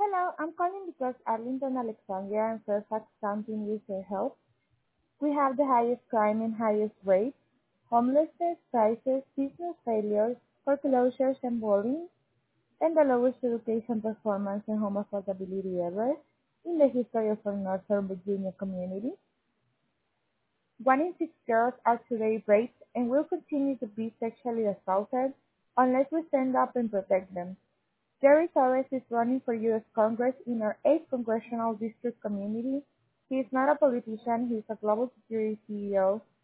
Hello, I'm calling because Arlington, Alexandria, and Fairfax County needs your help. We have the highest crime and highest rates, homelessness, crisis, business failures, foreclosures, and bullying, and the lowest education performance and home affordability ever in the history of our Northern Virginia community. 1 in 6 girls are today raped and will continue to be sexually assaulted unless we stand up and protect them. Jerry Torres is running for U.S. Congress in our 8th congressional district community. He is not a politician, he is a global security CEO